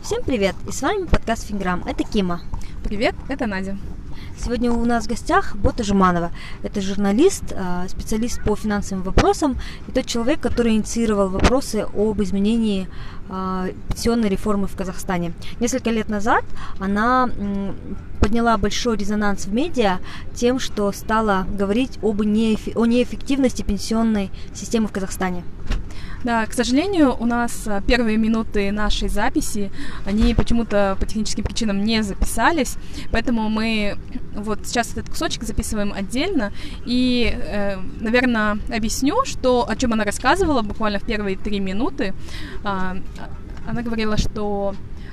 Всем привет! И с вами подкаст Финграм. Это Кима. Привет, это Надя. Сегодня у нас в гостях Бота Жуманова. Это журналист, специалист по финансовым вопросам и тот человек, который инициировал вопросы об изменении пенсионной реформы в Казахстане. Несколько лет назад она подняла большой резонанс в медиа тем, что стала говорить о неэффективности пенсионной системы в Казахстане. Да, к сожалению, у нас первые минуты нашей записи, они почему-то по техническим причинам не записались, поэтому мы вот сейчас этот кусочек записываем отдельно и, наверное, объясню, о чем она рассказывала буквально в первые 3 минуты. Она говорила, что...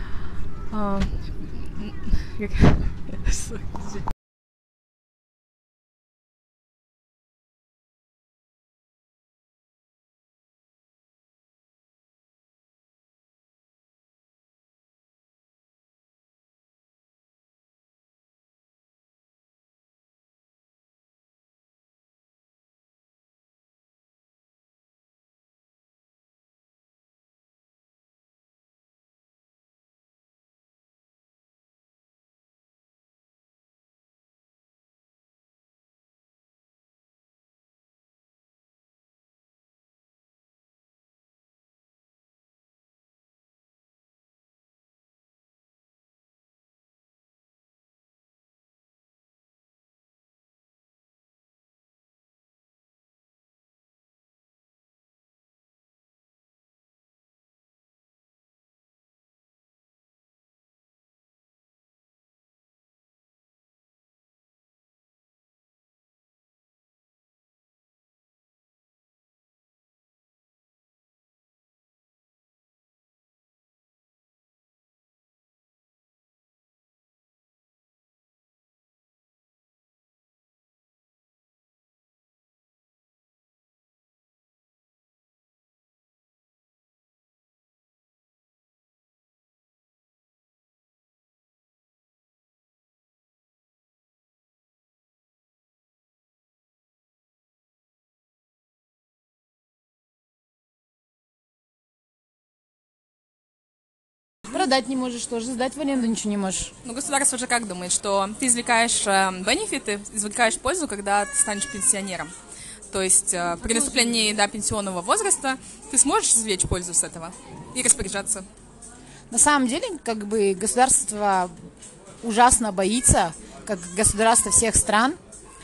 Продать не можешь тоже, сдать в аренду ничего не можешь. Ну, государство же как думает, что ты извлекаешь бенефиты, извлекаешь пользу, когда ты станешь пенсионером. То есть при наступлении до пенсионного возраста ты сможешь извлечь пользу с этого и распоряжаться. На самом деле, государство ужасно боится, как государство всех стран,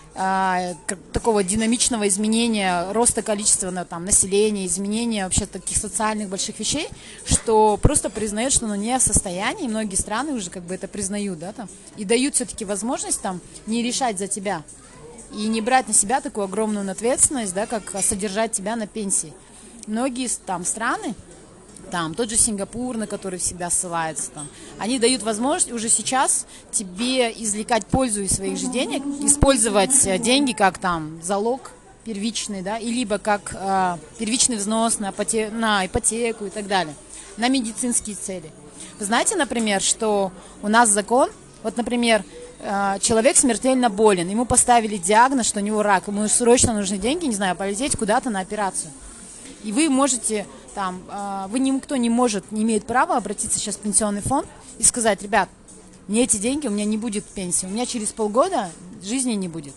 такого динамичного изменения, роста количества населения, изменения вообще таких социальных больших вещей, что просто признает, что оно не в состоянии, и многие страны уже это признают, и дают все-таки возможность не решать за тебя и не брать на себя такую огромную ответственность, как содержать тебя на пенсии. Многие страны, тот же Сингапур, на который всегда ссылаются, они дают возможность уже сейчас тебе извлекать пользу из своих же денег, использовать деньги как залог первичный, и либо как первичный взнос на ипотеку и так далее, на медицинские цели. Вы знаете, например, что у нас закон, например, человек смертельно болен, ему поставили диагноз, что у него рак, ему срочно нужны деньги, полететь куда-то на операцию. И вы можете, никто не имеет права обратиться сейчас в пенсионный фонд и сказать: ребят, мне эти деньги, у меня не будет пенсии, у меня через полгода жизни не будет.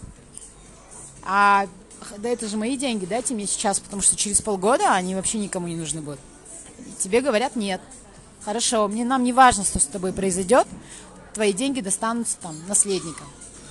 Да это же мои деньги, дайте мне сейчас, потому что через полгода они вообще никому не нужны будут. И тебе говорят: нет. Хорошо, нам не важно, что с тобой произойдет, твои деньги достанутся наследникам.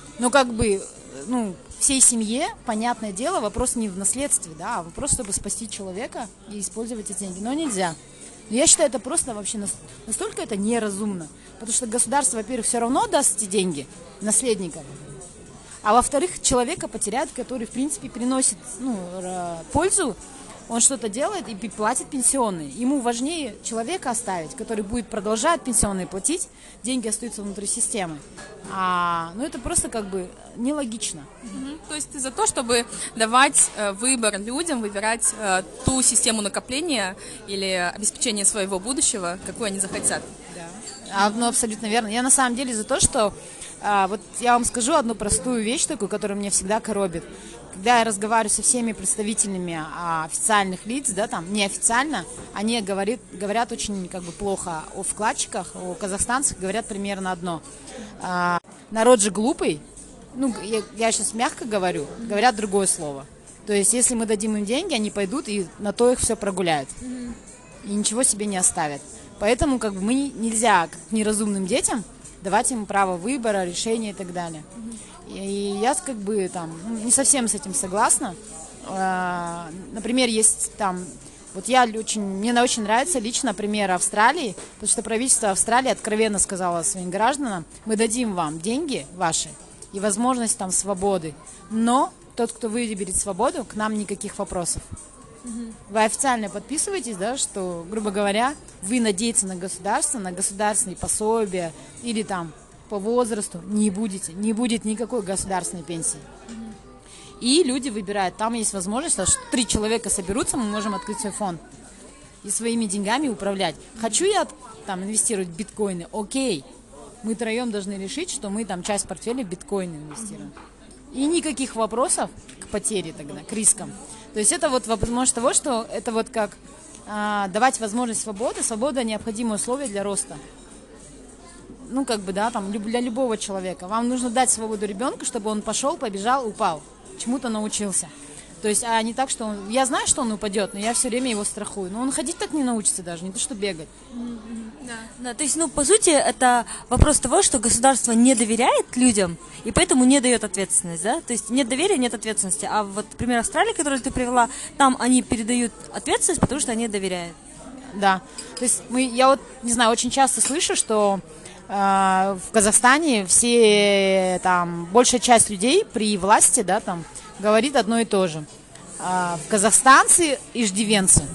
Всей семье, понятное дело, вопрос не в наследстве, а вопрос, чтобы спасти человека и использовать эти деньги. Но нельзя. Но я считаю, это просто вообще настолько это неразумно. Потому что государство, во-первых, все равно даст эти деньги наследникам. А во-вторых, человека потеряют, который, в принципе, приносит пользу. Он что-то делает и платит пенсионные. Ему важнее человека оставить, который будет продолжать пенсионные платить, деньги остаются внутри системы. Это просто нелогично. То есть ты за то, чтобы давать выбор людям, выбирать ту систему накопления или обеспечения своего будущего, какую они захотят. Да. Абсолютно верно. Я на самом деле за то, что Вот я вам скажу одну простую вещь такую, которая меня всегда коробит. Когда я разговариваю со всеми представителями официальных лиц, да, там, неофициально, они говорят очень как бы плохо о вкладчиках, о казахстанцах, говорят примерно одно. Народ же глупый, ну, я сейчас мягко говорю, говорят другое слово. То есть, если мы дадим им деньги, они пойдут и на то их все прогуляют. И ничего себе не оставят. Поэтому как бы мы нельзя как неразумным детям давать им право выбора, решения и так далее. И я как бы там не совсем с этим согласна. Например, есть там, вот мне очень нравится лично пример Австралии, потому что правительство Австралии откровенно сказало своим гражданам: мы дадим вам деньги ваши и возможность там свободы, но тот, кто выберет свободу, к нам никаких вопросов. Вы официально подписываетесь, да, что, грубо говоря, вы надеяться на государство, на государственные пособия или там по возрасту не будете, не будет никакой государственной пенсии. И люди выбирают, там есть возможность, что 3 человека соберутся, мы можем открыть свой фонд и своими деньгами управлять. Хочу я там инвестировать в биткоины, окей, мы 3 должны решить, что мы там часть портфеля в биткоины инвестируем. И никаких вопросов к потере тогда, к рискам. То есть это вот возможность того, что это вот как давать возможность свободы. Свобода – необходимое условие для роста. Ну, как бы, да, там, для любого человека. Вам нужно дать свободу ребенку, чтобы он пошел, побежал, упал, чему-то научился. То есть, а не так, что я знаю, что он упадет, но я все время его страхую. Но он ходить так не научится даже, не то, что бегать. Да, то есть, ну, по сути, это вопрос того, что государство не доверяет людям, и поэтому не дает ответственность, да? То есть нет доверия, нет ответственности. А вот пример Австралии, который ты привела, там они передают ответственность, потому что они доверяют. Да, то есть я вот, не знаю, очень часто слышу, что в Казахстане большая часть людей при власти, да, там, говорит одно и то же. Казахстанцы иждивенцы.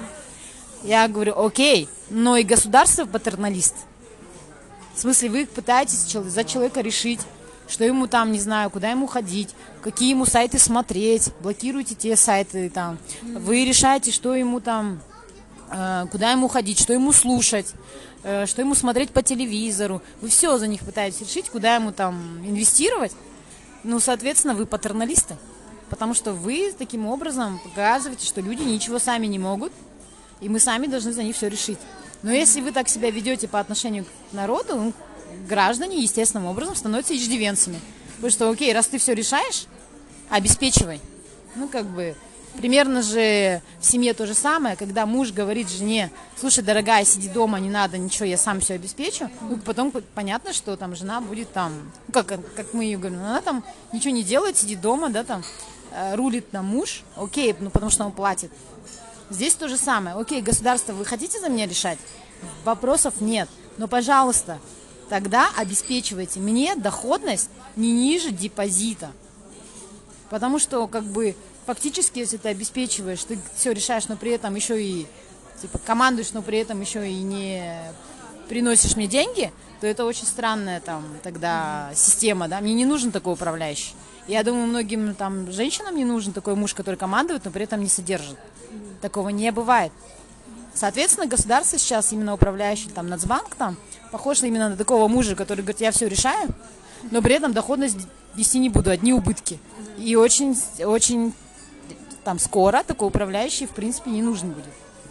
Я говорю, окей, но и государство патерналист. В смысле, вы пытаетесь за человека решить, что ему там, не знаю, куда ему ходить, какие ему сайты смотреть, блокируете те сайты там. Вы решаете, что ему там, куда ему ходить, что ему слушать, что ему смотреть по телевизору. Вы все за них пытаетесь решить, куда ему там инвестировать. Ну, соответственно, вы патерналисты. Потому что вы таким образом показываете, что люди ничего сами не могут, и мы сами должны за них все решить. Но если вы так себя ведете по отношению к народу, граждане естественным образом становятся иждивенцами. Потому что, окей, раз ты все решаешь, обеспечивай. Ну, как бы, примерно же в семье то же самое, когда муж говорит жене: слушай, дорогая, сиди дома, не надо ничего, я сам все обеспечу. Ну, потом понятно, что там жена будет там, ну, как мы ее говорим, она там ничего не делает, сидит дома, да, там, рулит на муж, окей, ну, потому что он платит. Здесь то же самое. Окей, государство, вы хотите за меня решать? Вопросов нет. Но, пожалуйста, тогда обеспечивайте мне доходность не ниже депозита. Потому что, как бы, фактически, если ты обеспечиваешь, ты все решаешь, но при этом еще и типа командуешь, но при этом еще и не приносишь мне деньги, то это очень странная там тогда система, да. Мне не нужен такой управляющий. Я думаю, многим там женщинам не нужен такой муж, который командует, но при этом не содержит. Такого не бывает. Соответственно, государство сейчас, именно управляющий там Нацбанк, там, похож именно на такого мужа, который говорит: я все решаю, но при этом доходность вести не буду, одни убытки. И очень, очень там скоро такой управляющий, в принципе, не нужен будет.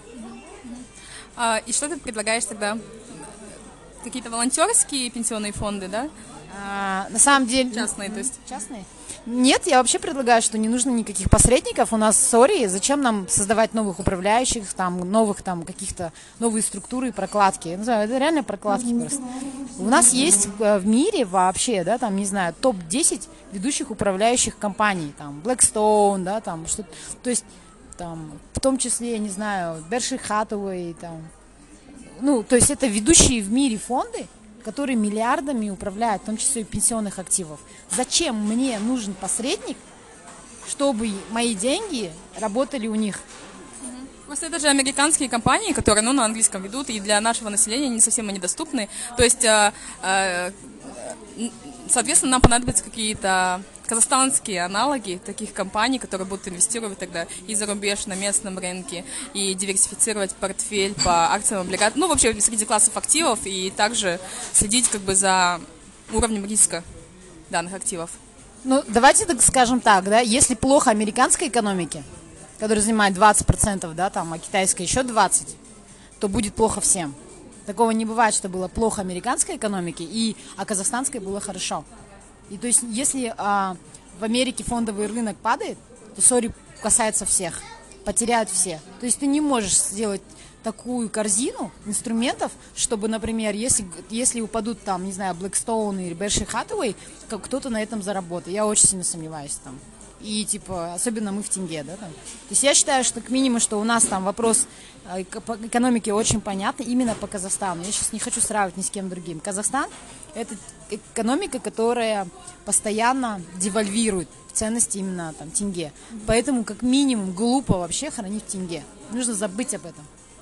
И что ты предлагаешь тогда? Какие-то волонтерские пенсионные фонды, да? На самом деле... Частные, то есть? Частные? Нет, я вообще предлагаю, что не нужно никаких посредников. У нас, зачем нам создавать новых управляющих, там, новых там каких-то, новые структуры и прокладки. Я не знаю, это реально прокладки просто. У нас есть в мире вообще, да, там, не знаю, топ-10 ведущих управляющих компаний, там, Blackstone, да, там, что-то, то есть, там, в том числе, я не знаю, Berkshire Hathaway, там, ну, то есть это ведущие в мире фонды, которые миллиардами управляют, в том числе и пенсионных активов. Зачем мне нужен посредник, чтобы мои деньги работали у них? Просто это же американские компании, которые, ну, на английском ведут, и для нашего населения не совсем они доступны. То есть, соответственно, нам понадобятся какие-то казахстанские аналоги таких компаний, которые будут инвестировать тогда и за рубеж на местном рынке, и диверсифицировать портфель по акциям, облигациям, ну, вообще среди классов активов, и также следить как бы за уровнем риска. данных активов. Ну, давайте так скажем так, да, если плохо американской экономике, которая занимает 20%, да, там, а китайская еще 20%, то будет плохо всем. Такого не бывает, что было плохо американской экономике, а казахстанской было хорошо. И то есть, если в Америке фондовый рынок падает, то, сори, касается всех, потеряют все. То есть ты не можешь сделать такую корзину инструментов, чтобы, например, если упадут там, не знаю, Blackstone или Berkshire Hathaway, кто-то на этом заработает. Я очень сильно сомневаюсь там. И, типа, особенно мы в тенге, да, там. То есть я считаю, что к минимуму, что у нас там вопрос по экономике очень понятный именно по Казахстану. Я сейчас не хочу сравнивать ни с кем другим. Казахстан – это экономика, которая постоянно девальвирует ценности именно там тенге. Поэтому, как минимум, глупо вообще хранить в тенге. Нужно забыть об этом.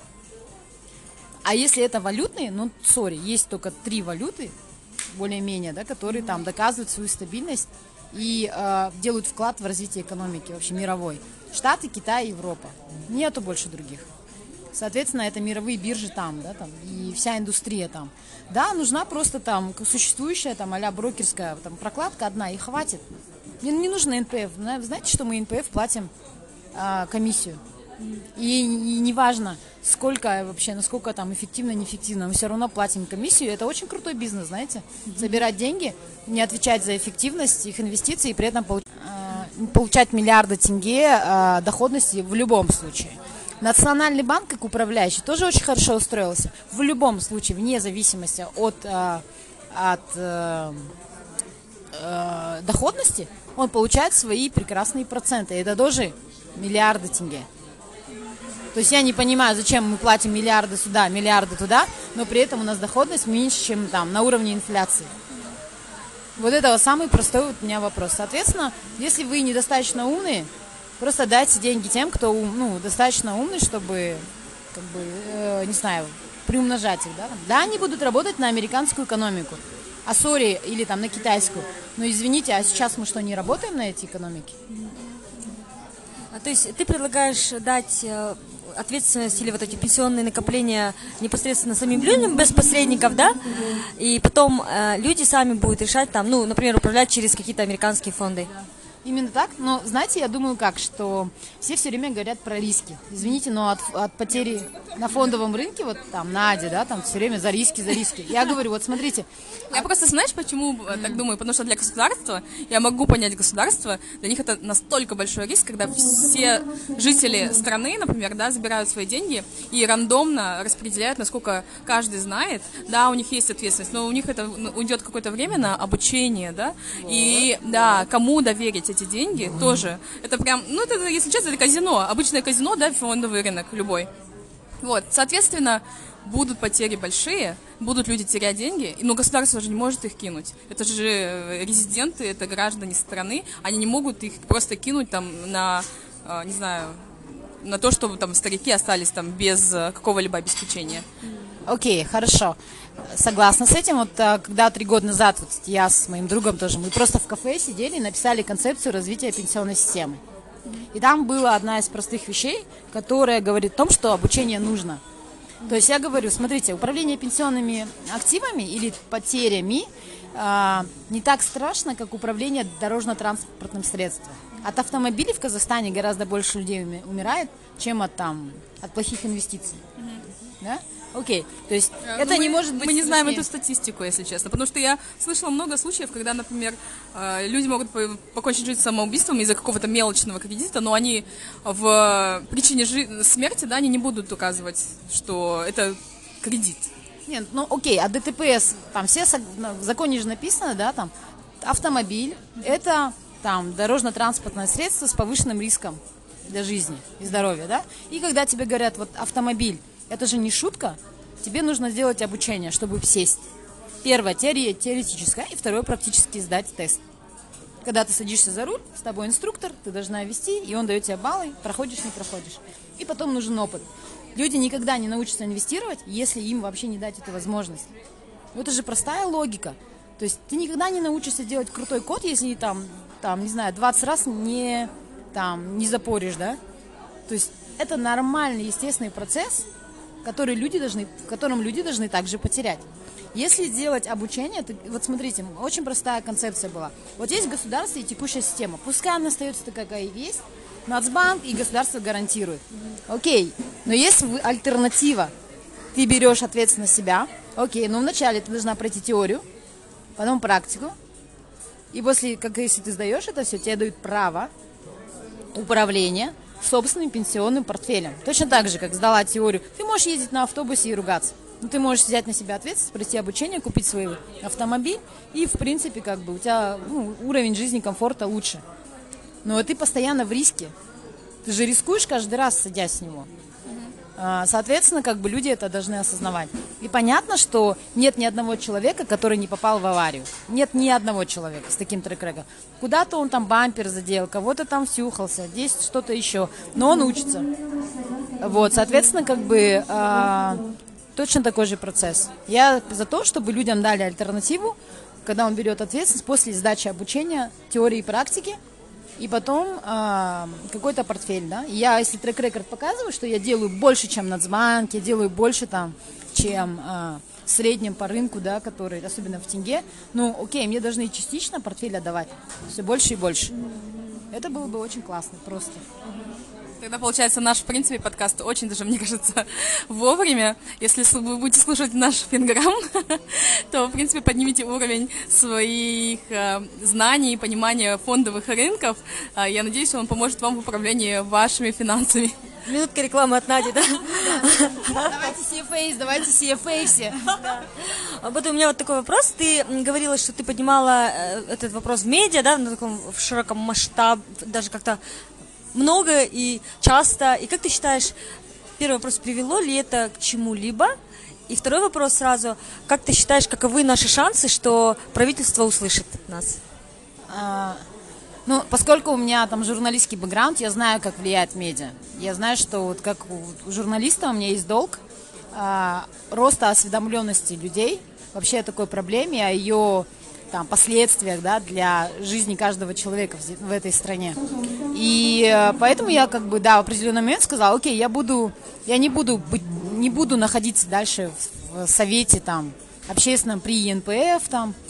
А если это валютные, ну, сори, есть только 3 валюты, более-менее, да, которые там доказывают свою стабильность и делают вклад в развитие экономики вообще мировой. Штаты, Китай, Европа. Нету больше других. Соответственно, это мировые биржи там, да, там, и вся индустрия там. Да, нужна просто там существующая там а-ля брокерская там, прокладка одна, и хватит. Не нужно НПФ. Вы знаете, что мы НПФ платим комиссию? И неважно, сколько вообще, насколько там эффективно, неэффективно, мы все равно платим комиссию. Это очень крутой бизнес, знаете. Собирать деньги, не отвечать за эффективность их инвестиций и при этом получать миллиарды тенге доходности в любом случае. Национальный банк, как управляющий, тоже очень хорошо устроился. В любом случае, вне зависимости от доходности, он получает свои прекрасные проценты. Это тоже миллиарды тенге. То есть я не понимаю, зачем мы платим миллиарды сюда, миллиарды туда, но при этом у нас доходность меньше, чем там на уровне инфляции. Вот это самый простой вот у меня вопрос. Соответственно, если вы недостаточно умные, просто дайте деньги тем, кто достаточно умный, чтобы, как бы, не знаю, приумножать их. Да? Да, они будут работать на американскую экономику, сори, или там на китайскую. Но извините, а сейчас мы что, не работаем на эти экономики? То есть ты предлагаешь дать ответственность или вот эти пенсионные накопления непосредственно самим людям, без посредников, да? И потом люди сами будут решать там, ну, например, управлять через какие-то американские фонды. Именно так, но, знаете, я думаю как, что все время говорят про риски. Извините, но от потери на фондовом рынке, вот там Надя, да, там все время за риски, за риски. Я говорю, вот смотрите. Я просто, знаешь, почему так думаю? Потому что для государства, я могу понять государство, для них это настолько большой риск, когда все жители страны, например, да, забирают свои деньги и рандомно распределяют, насколько каждый знает. Да, у них есть ответственность, но у них это уйдет какое-то время на обучение, да, и, да, кому доверить эти деньги тоже. Это прям, ну, это, если честно, это казино, обычное казино, да, фондовый рынок любой. Вот, соответственно, будут потери большие, будут люди терять деньги, но государство же не может их кинуть. Это же резиденты, это граждане страны, они не могут их просто кинуть там на, не знаю, на то, чтобы там старики остались там без какого-либо обеспечения. Окей, хорошо. Согласна с этим. Вот когда 3 года назад вот я с моим другом тоже, мы просто в кафе сидели и написали концепцию развития пенсионной системы. И там была одна из простых вещей, которая говорит о том, что обучение нужно. То есть я говорю, смотрите, управление пенсионными активами или потерями не так страшно, как управление дорожно-транспортным средством. От автомобилей в Казахстане гораздо больше людей умирает, чем от плохих инвестиций. Да? Окей, то есть это не может быть... Мы не знаем эту статистику, если честно, потому что я слышала много случаев, когда, например, люди могут покончить жизнь самоубийством из-за какого-то мелочного кредита, но они в причине смерти, да, они не будут указывать, что это кредит. Нет, ну окей, а ДТПС, там все в законе же написано, да, там автомобиль, это там дорожно-транспортное средство с повышенным риском для жизни и здоровья, да, и когда тебе говорят, вот автомобиль, это же не шутка. Тебе нужно сделать обучение, чтобы сесть. Первое теоретическое, и второе практически сдать тест. Когда ты садишься за руль, с тобой инструктор, ты должна вести, и он дает тебе баллы, проходишь, не проходишь. И потом нужен опыт. Люди никогда не научатся инвестировать, если им вообще не дать эту возможность. Это же простая логика. То есть ты никогда не научишься делать крутой код, если там не знаю, 20 раз не запоришь, да? То есть это нормальный, естественный процесс. в котором люди должны также потерять. Если сделать обучение, то, вот смотрите, очень простая концепция была. Вот есть государство и текущая система. Пускай она остается такая, какая есть, Нацбанк и государство гарантирует. Окей, но есть альтернатива. Ты берешь ответственность на себя. Окей, но вначале ты должна пройти теорию, потом практику. И после, если ты сдаешь это все, тебе дают право управления собственным пенсионным портфелем. Точно так же, как сдала теорию. Ты можешь ездить на автобусе и ругаться. Но ты можешь взять на себя ответственность, пройти обучение, купить свой автомобиль, и, в принципе, у тебя уровень жизни, комфорта лучше. Но ты постоянно в риске. Ты же рискуешь каждый раз, садясь с него. Соответственно, люди это должны осознавать. И понятно, что нет ни одного человека, который не попал в аварию. Нет ни одного человека с таким трек-рекордом. Куда-то он там бампер задел, кого-то там всюхался, здесь что-то еще. Но он учится. Вот, соответственно, точно такой же процесс. Я за то, чтобы людям дали альтернативу, когда он берет ответственность после сдачи обучения, теории и практики, и потом какой-то портфель, да. И я, если трек-рекорд показываю, что я делаю больше, чем Нацбанк, я делаю больше, чем в среднем по рынку, да, который, особенно в тенге, окей, мне должны частично портфель отдавать, все больше и больше. Это было бы очень классно, просто. Тогда, получается, наш, в принципе, подкаст очень даже, мне кажется, вовремя. Если вы будете слушать наш Финграм, то, в принципе, поднимите уровень своих знаний и понимания фондовых рынков. Я надеюсь, он поможет вам в управлении вашими финансами. Минутка рекламы от Нади, да? Давайте CFA все. Вот у меня вот такой вопрос. Ты говорила, что ты поднимала этот вопрос в медиа, да, на таком в широком масштабе, даже как-то много и часто. И как ты считаешь, первый вопрос, привело ли это к чему-либо? И второй вопрос сразу, как ты считаешь, каковы наши шансы, что правительство услышит нас? Поскольку у меня там журналистский бэкграунд, я знаю, как влияет медиа. Я знаю, что вот как у журналиста у меня есть долг роста осведомленности людей вообще о такой проблеме, о ее последствиях, да, для жизни каждого человека в этой стране. И поэтому я в определенный момент сказала, окей, я не буду находиться дальше в совете общественном при ЕНПФ,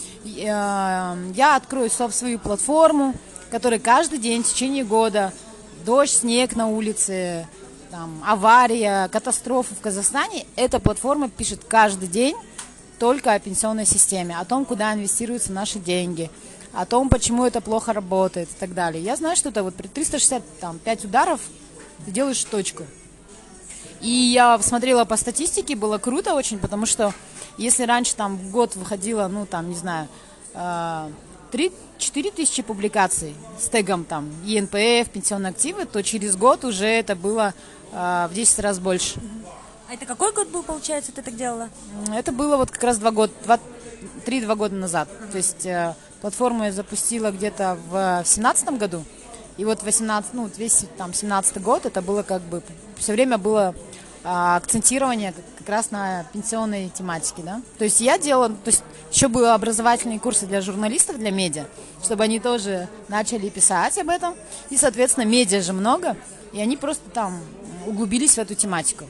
я открою свою платформу, которая каждый день в течение года, дождь, снег на улице, авария, катастрофа в Казахстане, эта платформа пишет каждый день только о пенсионной системе, о том, куда инвестируются наши деньги, о том, почему это плохо работает и так далее. Я знаю, что это при 365 ударов ты делаешь точку. И я смотрела по статистике, было круто очень, потому что если раньше в год выходило, 3-4 тысячи публикаций с тегом ЕНПФ, пенсионные активы, то через год уже это было в 10 раз больше. А это какой год был, получается, ты так делала? Это было как раз 3-2 года назад. То есть платформу я запустила где-то в 2017 году. И вот весь 2017 год, это было все время было акцентирование как раз на пенсионной тематике, да. То есть я делала, еще были образовательные курсы для журналистов, для медиа, чтобы они тоже начали писать об этом. И, соответственно, медиа же много, и они просто углубились в эту тематику.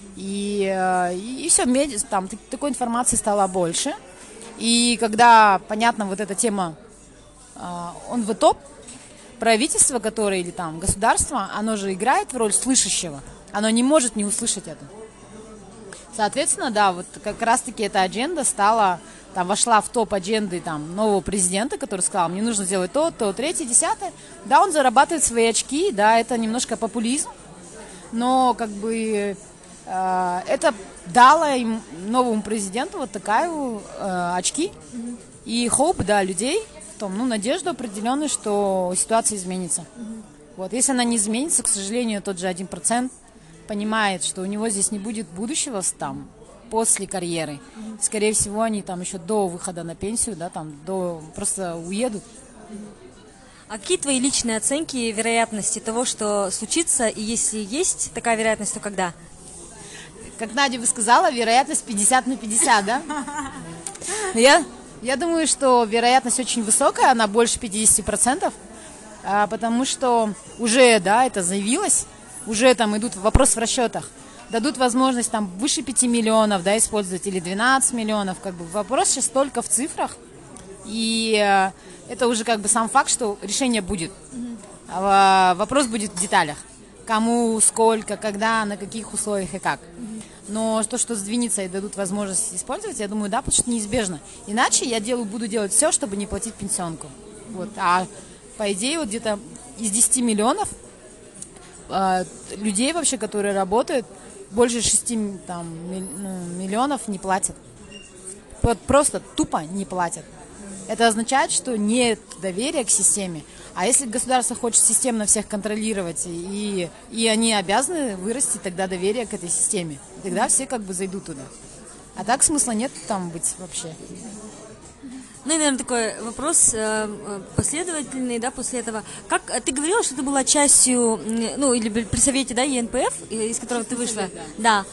И все, такой информации стало больше. И когда, понятно, вот эта тема, он в топ, правительство, которое или государство, оно же играет в роль слышащего. Оно не может не услышать это. Соответственно, да, вот как раз-таки эта адженда вошла в топ адженды нового президента, который сказал, мне нужно сделать то, третье, десятое. Да, он зарабатывает свои очки, да, это немножко популизм, но это дало им, новому президенту, вот такая очки и hope, да, людей, надежду определенную, что ситуация изменится. Вот, если она не изменится, к сожалению, тот же 1% понимает, что у него здесь не будет будущего после карьеры. Скорее всего, они еще до выхода на пенсию, да, просто уедут. А какие твои личные оценки вероятности того, что случится, и если есть такая вероятность, то когда? Как Надя бы сказала, вероятность 50/50, да? Я думаю, что вероятность очень высокая, она больше 50%, потому что уже, да, это заявилось, уже идут вопрос в расчетах. дадут возможность там выше 5 миллионов, да, использовать или 12 миллионов, как бы вопрос сейчас только в цифрах, и это уже как бы сам факт, что решение будет. Вопрос будет в деталях. Кому, сколько, когда, на каких условиях и как. Но то, что сдвинется и дадут возможность использовать, я думаю, да, потому что неизбежно. Иначе я буду делать все, чтобы не платить пенсионку. Вот. А по идее, вот где-то из 10 миллионов людей вообще, которые работают, больше 6 там, миллионов не платят. Вот просто тупо не платят. Это означает, что нет доверия к системе. А если государство хочет системно всех контролировать, и они обязаны вырастить тогда доверие к этой системе, тогда все как бы зайдут туда. А так смысла нет там быть вообще. Ну и, наверное, такой вопрос последовательный, да, после этого. Как ты говорила, что ты была частью, ну, или при совете, да, ЕНПФ, из которого ты вышла? Да.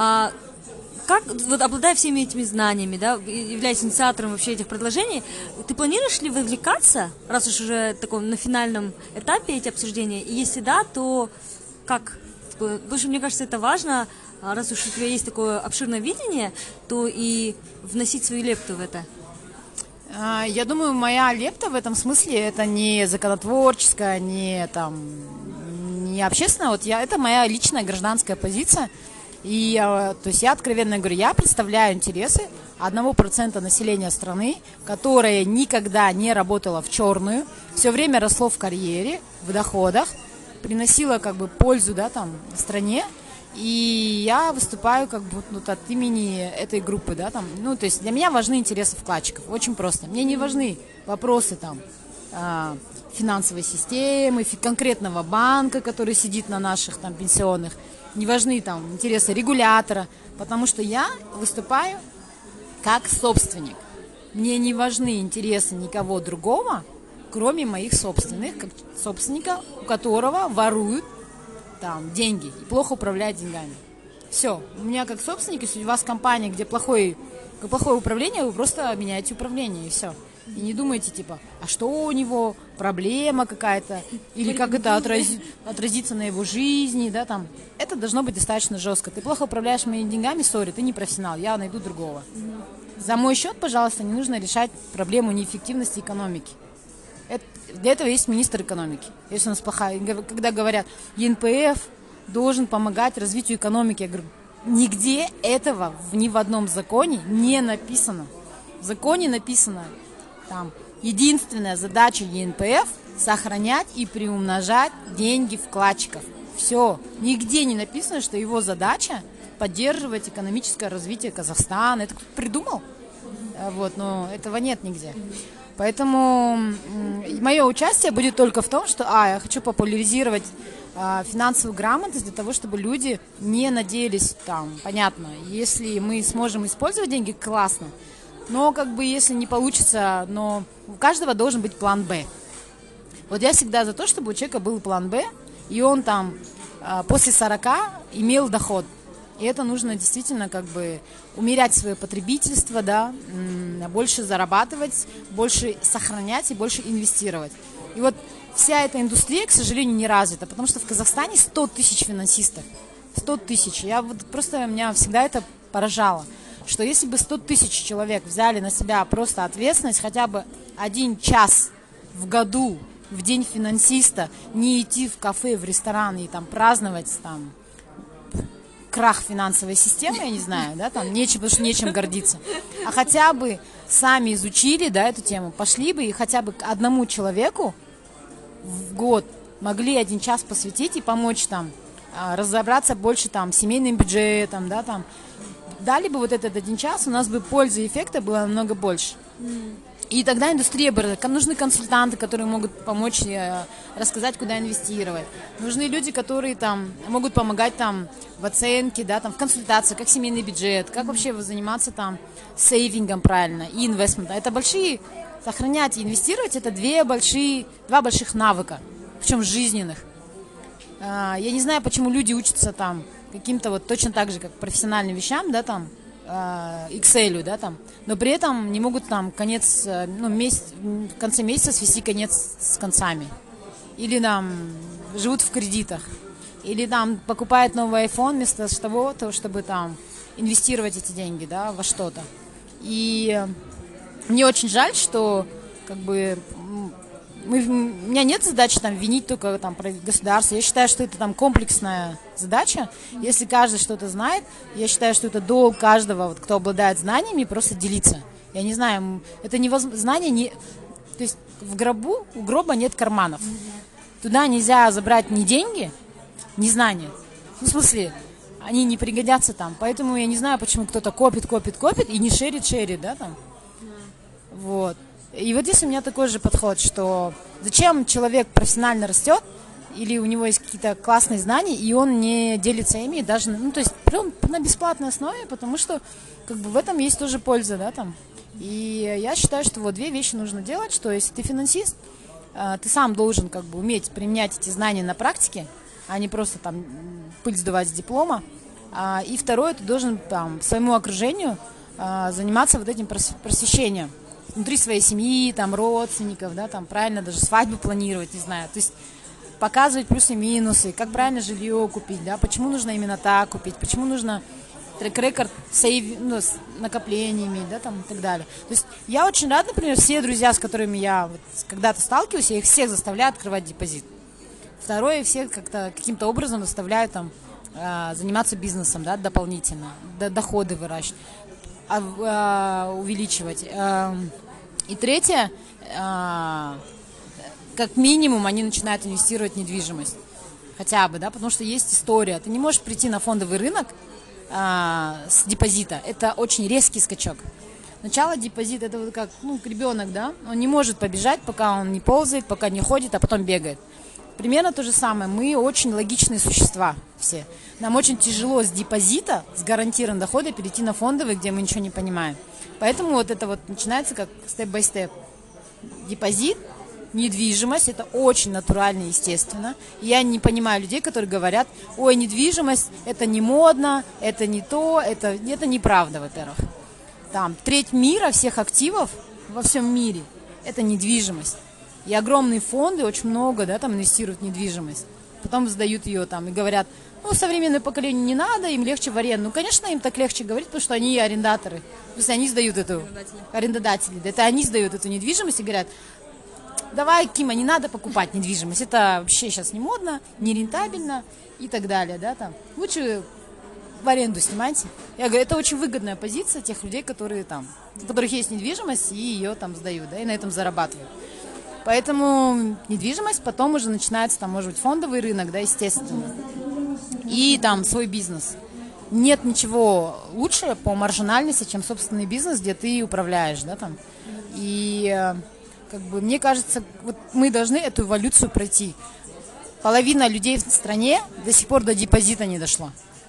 Как, вот обладая всеми этими знаниями, да, являясь инициатором вообще этих предложений, ты планируешь ли вовлекаться, раз уж уже таком на финальном этапе эти обсуждения? И если да, то как? Потому что мне кажется, это важно, раз уж у тебя есть такое обширное видение, то и вносить свою лепту в это. Я думаю, моя лепта в этом смысле это не законотворческая, не общественная. Вот это моя личная гражданская позиция. И, то есть я откровенно говорю, я представляю интересы 1% населения страны, которое никогда не работало в черную, все время росло в карьере, в доходах, приносило как бы пользу, да, там, стране. И я выступаю как бы вот от имени этой группы, да, там, ну, то есть для меня важны интересы вкладчиков, очень просто. Мне не важны вопросы там финансовой системы, конкретного банка, который сидит на наших там пенсионных. Не важны там интересы регулятора, потому что я выступаю как собственник. Мне не важны интересы никого другого, кроме моих собственных, как собственника, у которого воруют там деньги и плохо управляют деньгами. Все. У меня как собственник, если у вас компания, где плохое управление, вы просто меняете управление, и все. И не думайте, типа, а что у него, проблема какая-то, или как это отразится на его жизни, да, там. Это должно быть достаточно жестко. Ты плохо управляешь моими деньгами, сори, ты не профессионал, я найду другого. За мой счет, пожалуйста, не нужно решать проблему неэффективности экономики. Для этого есть министр экономики. Если у нас плохая, когда говорят, ЕНПФ должен помогать развитию экономики, я говорю, нигде этого ни в одном законе не написано. В законе написано, там, единственная задача ЕНПФ – сохранять и приумножать деньги вкладчиков. Все. Нигде не написано, что его задача – поддерживать экономическое развитие Казахстана. Это кто-то придумал? Вот, но этого нет нигде. Поэтому мое участие будет только в том, что я хочу популяризировать финансовую грамотность для того, чтобы люди не надеялись там, понятно, если мы сможем использовать деньги, классно. Но как бы если не получится, но у каждого должен быть план Б. Вот я всегда за то, чтобы у человека был план Б, и он там после 40 имел доход. И это нужно действительно как бы умерять свое потребительство, да, больше зарабатывать, больше сохранять и больше инвестировать. И вот вся эта индустрия, к сожалению, не развита, потому что в Казахстане 100 тысяч финансистов. 100 тысяч. Меня всегда это поражало, что если бы 100 тысяч человек взяли на себя просто ответственность, хотя бы 1 час в году, в день финансиста, не идти в кафе, в ресторан и там праздновать там крах финансовой системы, я не знаю, да, там потому что нечем гордиться, а хотя бы сами изучили, да, эту тему, пошли бы и хотя бы одному человеку в год могли 1 час посвятить и помочь там разобраться больше там семейным бюджетом, да, там, дали бы вот этот 1 час, у нас бы пользы и эффекта было намного больше. И тогда индустрия бы... Нужны консультанты, которые могут помочь рассказать, куда инвестировать. Нужны люди, которые там могут помогать там в оценке, да, там в консультации, как семейный бюджет, как вообще заниматься там сейвингом правильно и инвестментом. Это большие... Сохранять и инвестировать – это два больших навыка, причем жизненных. Я не знаю, почему люди учатся там каким-то вот точно так же, как профессиональным вещам, да, там, Excel, да, там, но при этом не могут там в конце месяца свести конец с концами. Или там живут в кредитах. или там покупает новый iPhone вместо того, чтобы там инвестировать эти деньги, да, во что-то. И мне очень жаль, что как бы у меня нет задачи там винить только там государство. Я считаю, что это там комплексная задача. Если каждый что-то знает, я считаю, что это долг каждого, вот, кто обладает знаниями, просто делиться. Я не знаю, это знание не, то есть у гроба нет карманов. Туда нельзя забрать ни деньги, ни знания. Ну, в смысле, они не пригодятся там. Поэтому я не знаю, почему кто-то копит и не шерит, да, там. Вот. И вот здесь у меня такой же подход, что зачем человек профессионально растет, или у него есть какие-то классные знания, и он не делится ими, даже, ну, то есть прям на бесплатной основе, потому что как бы в этом есть тоже польза, да, там. И я считаю, что вот две вещи нужно делать, что если ты финансист, ты сам должен как бы уметь применять эти знания на практике, а не просто там пыль сдувать с диплома. И второе, ты должен там своему окружению заниматься вот этим просвещением. Внутри своей семьи, там, родственников, да, там, правильно даже свадьбу планировать, не знаю, то есть показывать плюсы и минусы, как правильно жилье купить, да, почему нужно именно так купить, почему нужно трек-рекорд с накоплениями, да, там, и так далее. То есть я очень рада, например, все друзья, с которыми я вот когда-то сталкиваюсь, я их всех заставляю открывать депозит. Второе, всех как-то каким-то образом заставляю там заниматься бизнесом, да, дополнительно, доходы выращивать, увеличивать. И третье, как минимум, они начинают инвестировать в недвижимость. Хотя бы, да, потому что есть история. Ты не можешь прийти на фондовый рынок с депозита. Это очень резкий скачок. Начало депозита, это вот как, ну, ребенок, да, он не может побежать, пока он не ползает, пока не ходит, а потом бегает. Примерно то же самое. Мы очень логичные существа все. Нам очень тяжело с депозита, с гарантированным доходом перейти на фондовый, где мы ничего не понимаем. Поэтому вот это вот начинается как степ-бай-степ. Депозит, недвижимость, это очень натурально, естественно. И я не понимаю людей, которые говорят: ой, недвижимость, это не модно, это не то, это неправда, во-первых. Там треть мира всех активов во всем мире – это недвижимость. И огромные фонды, очень много, да, там инвестируют в недвижимость. Потом сдают ее там и говорят: ну, современное поколение не надо, им легче в аренду. Ну, конечно, им так легче говорить, потому что они арендаторы. То есть они сдают эту... Арендодатели. Это они сдают эту недвижимость и говорят: давай, Кима, не надо покупать недвижимость. Это вообще сейчас не модно, не рентабельно и так далее, да, там. Лучше в аренду снимайте. Я говорю, это очень выгодная позиция тех людей, которые там, у которых есть недвижимость и ее там сдают, да, и на этом зарабатывают. Поэтому недвижимость, потом уже начинается, там, может быть, фондовый рынок, да, естественно, и там свой бизнес. Нет ничего лучше по маржинальности, чем собственный бизнес, где ты управляешь, да, там. И как бы мне кажется, вот мы должны эту эволюцию пройти. Половина людей в стране до сих пор до депозита не дошло.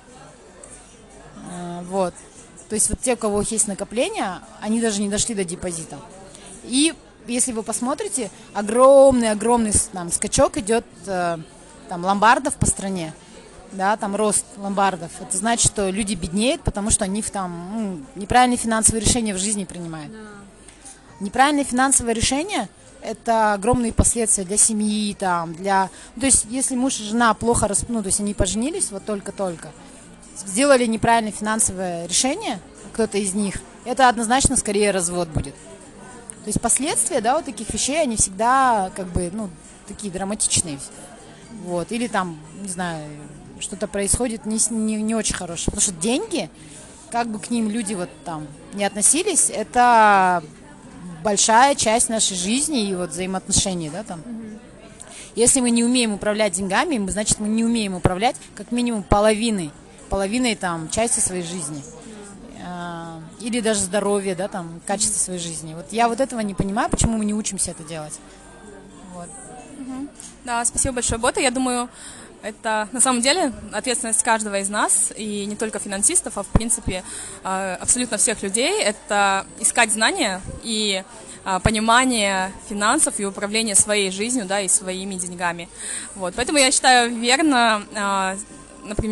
Вот. То есть вот те, у кого есть накопления, они даже не дошли до депозита. И если вы посмотрите, огромный там скачок идет там ломбардов по стране, да, там рост ломбардов. Это значит, что люди беднеют, потому что они там неправильные финансовые решения в жизни принимают. Неправильные финансовые решения – это огромные последствия для семьи, там, для... То есть если муж и жена плохо то есть они поженились вот только-только, сделали неправильное финансовое решение, кто-то из них, это однозначно скорее развод будет. То есть последствия, да, вот таких вещей, они всегда как бы, такие драматичные. Вот. Или там, не знаю, что-то происходит не очень хорошее. Потому что деньги, как бы к ним люди вот там не относились, это большая часть нашей жизни и вот взаимоотношений, да, там. Если мы не умеем управлять деньгами, значит, мы не умеем управлять как минимум половиной там части своей жизни. Или даже здоровье, да, там, качество своей жизни. Вот я вот этого не понимаю, почему мы не учимся это делать. Вот. Да, спасибо большое, Бота. Я думаю, это на самом деле ответственность каждого из нас, и не только финансистов, а в принципе абсолютно всех людей. Это искать знания и понимание финансов и управление своей жизнью, да, и своими деньгами. Вот. Поэтому я считаю верно, например,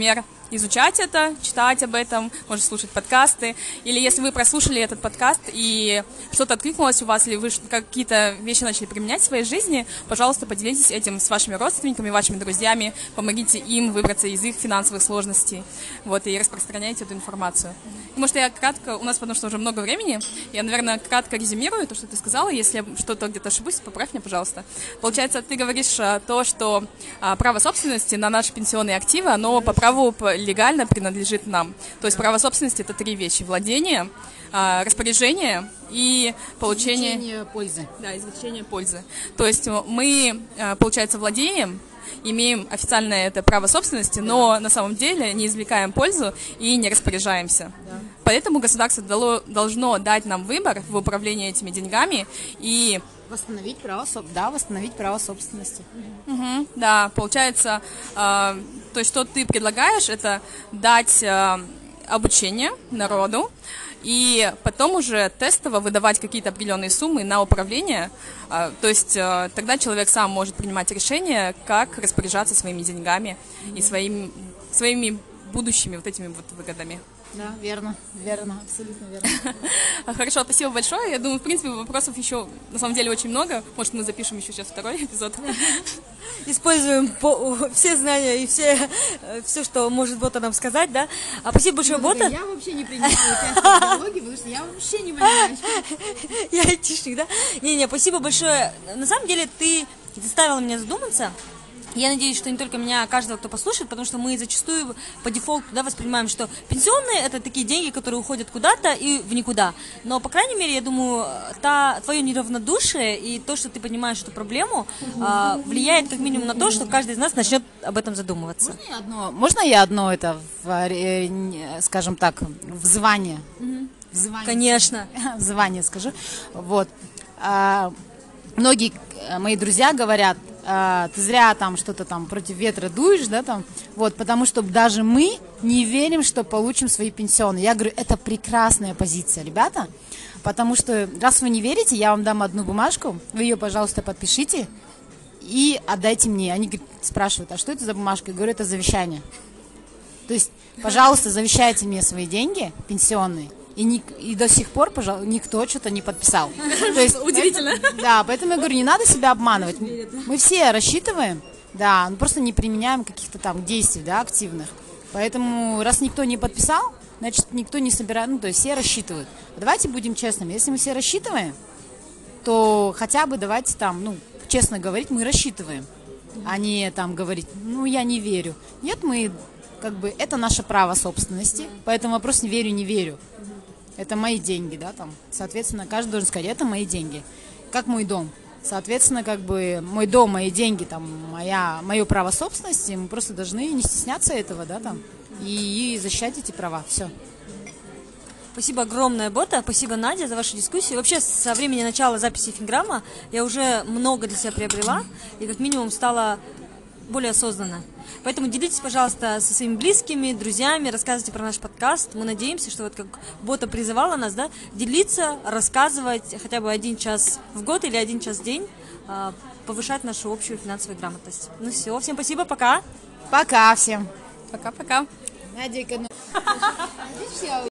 изучать это, читать об этом, может слушать подкасты. Или если вы прослушали этот подкаст и что-то откликнулось у вас, или вы какие-то вещи начали применять в своей жизни, пожалуйста, поделитесь этим с вашими родственниками, вашими друзьями, помогите им выбраться из их финансовых сложностей, вот, и распространяйте эту информацию. Может, я кратко, у нас потому что уже много времени, я, наверное, кратко резюмирую то, что ты сказала. Если я что-то где-то ошибусь, поправь меня, пожалуйста. Получается, ты говоришь то, что право собственности на наши пенсионные активы, оно по праву легально принадлежит нам. То есть право собственности — это 3 вещи: владение, распоряжение и получение... Извлечение пользы. Да, извлечение пользы. То есть мы, получается, владеем, имеем официальное это право собственности, но на самом деле не извлекаем пользу и не распоряжаемся. Да. Поэтому государство должно дать нам выбор в управлении этими деньгами и... Восстановить право собственности. Угу, да, получается, то есть что ты предлагаешь, это дать обучение народу, и потом уже тестово выдавать какие-то определенные суммы на управление. То есть тогда человек сам может принимать решение, как распоряжаться своими деньгами и своими будущими вот этими вот выгодами. Да, верно, абсолютно верно. Хорошо, спасибо большое. Я думаю, в принципе, вопросов еще на самом деле очень много. Может, мы запишем еще сейчас 2-й эпизод. Используем все знания и все, что может Бота нам сказать, да? Спасибо большое, Бота. Я вообще не принимаю участие в диалоге, потому что я вообще не понимаю. Я айтишник, да? Не, спасибо большое. На самом деле, ты заставила меня задуматься. Я надеюсь, что не только меня, а каждого, кто послушает, потому что мы зачастую по дефолту, да, воспринимаем, что пенсионные — это такие деньги, которые уходят куда-то и в никуда. Но, по крайней мере, я думаю, твое неравнодушие и то, что ты понимаешь эту проблему, влияет как минимум на то, что каждый из нас начнет об этом задумываться. Можно я одно это, скажем так, взывание? Конечно. Взывание скажу. Вот. Многие мои друзья говорят: ты зря там что-то там против ветра дуешь, да, там, вот, потому что даже мы не верим, что получим свои пенсионные. Я говорю, это прекрасная позиция, ребята, потому что раз вы не верите, я вам дам одну бумажку, вы ее, пожалуйста, подпишите и отдайте мне. Они спрашивают, а что это за бумажка? Я говорю, это завещание. То есть, пожалуйста, завещайте мне свои деньги пенсионные. И до сих пор, пожалуй, никто что-то не подписал. То есть, удивительно. Да, поэтому я говорю, не надо себя обманывать. Мы все рассчитываем, да, но просто не применяем каких-то там действий, да, активных. Поэтому, раз никто не подписал, значит, никто не собирает, то есть все рассчитывают. Давайте будем честными. Если мы все рассчитываем, то хотя бы давайте там, честно говорить, мы рассчитываем, а не там говорить, я не верю. Нет, мы, это наше право собственности, поэтому вопрос не верю. Это мои деньги, да, там. Соответственно, каждый должен сказать, это мои деньги. Как мой дом. Соответственно, мой дом, мои деньги, там, мое право собственности, мы просто должны не стесняться этого, да, там, и защищать эти права. Все. Спасибо огромное, Бота. Спасибо, Надя, за вашу дискуссию. Вообще, со времени начала записи Финграмма я уже много для себя приобрела и как минимум стала более осознанно. Поэтому делитесь, пожалуйста, со своими близкими, друзьями, рассказывайте про наш подкаст. Мы надеемся, что вот как Бота призывала нас, да, делиться, рассказывать хотя бы 1 час в год или 1 час в день, повышать нашу общую финансовую грамотность. Все, всем спасибо, пока. Пока всем. Пока-пока. Надя,